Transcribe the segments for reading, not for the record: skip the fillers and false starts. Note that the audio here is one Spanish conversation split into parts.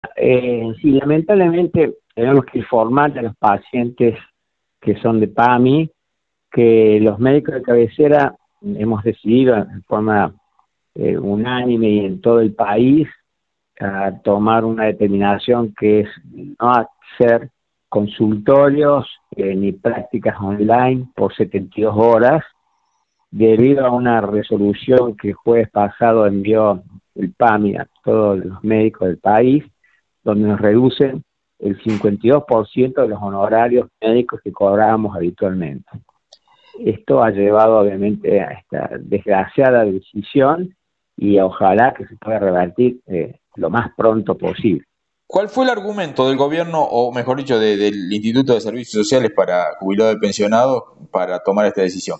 Sí, lamentablemente tenemos que informar a los pacientes que son de PAMI que los médicos de cabecera hemos decidido en forma unánime y en todo el país a tomar una determinación que es no hacer consultorios ni prácticas online por 72 horas debido a una resolución que el jueves pasado envió el PAMI a todos los médicos del país, donde nos reducen el 52% de los honorarios médicos que cobrábamos habitualmente. Esto ha llevado obviamente a esta desgraciada decisión y ojalá que se pueda revertir lo más pronto posible. ¿Cuál fue el argumento del gobierno, o mejor dicho, del Instituto de Servicios Sociales para Jubilados y Pensionados, para tomar esta decisión?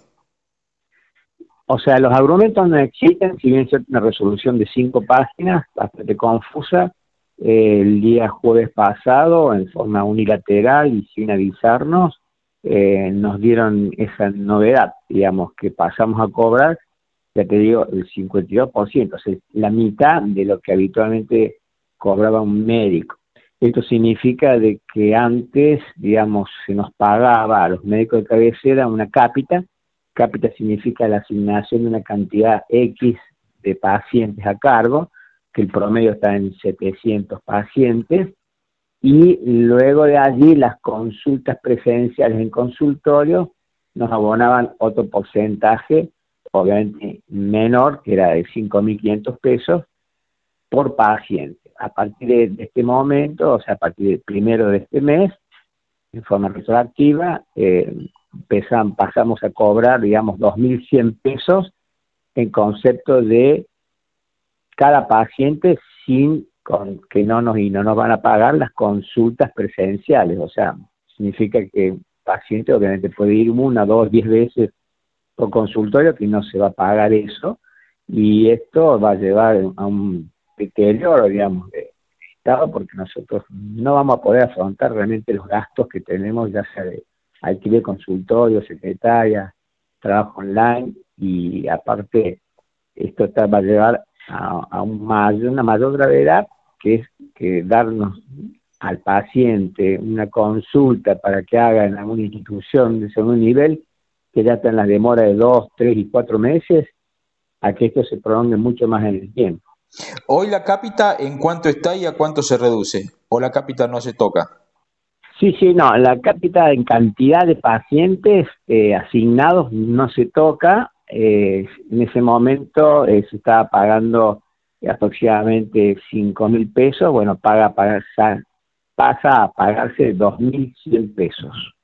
O sea, los argumentos no existen, si bien es una resolución de 5 páginas, bastante confusa, el día jueves pasado, en forma unilateral y sin avisarnos, nos dieron esa novedad, digamos, que pasamos a cobrar, ya te digo, el 52%, o sea, la mitad de lo que habitualmente cobraba un médico. Esto significa de que antes, digamos, se nos pagaba a los médicos de cabecera una cápita. Cápita significa la asignación de una cantidad X de pacientes a cargo, que el promedio está en 700 pacientes, y luego de allí las consultas presenciales en consultorio nos abonaban otro porcentaje, obviamente menor, que era de 5.500 pesos por paciente. A partir de este momento, o sea, a partir del 1 de este mes, en forma retroactiva, pasamos a cobrar, digamos, 2.100 pesos en concepto de cada paciente sin que no nos van a pagar las consultas presenciales. O sea, significa que el paciente obviamente puede ir 1, 2, 10 veces por consultorio, que no se va a pagar eso, y esto va a llevar a un deterioro, digamos, de Estado, porque nosotros no vamos a poder afrontar realmente los gastos que tenemos, ya sea de alquiler consultorio, secretaria, trabajo online, y aparte esto va a llevar a una mayor gravedad, que es que darnos al paciente una consulta para que haga en alguna institución de segundo nivel, que ya está en la demora de 2, 3 y 4 meses, a que esto se prolongue mucho más en el tiempo. Hoy la cápita, ¿en cuánto está y a cuánto se reduce? ¿O la cápita no se toca? Sí, sí, no, la cápita en cantidad de pacientes asignados no se toca. En ese momento se estaba pagando aproximadamente 5.000 pesos, bueno, pasa a pagarse 2.100 pesos.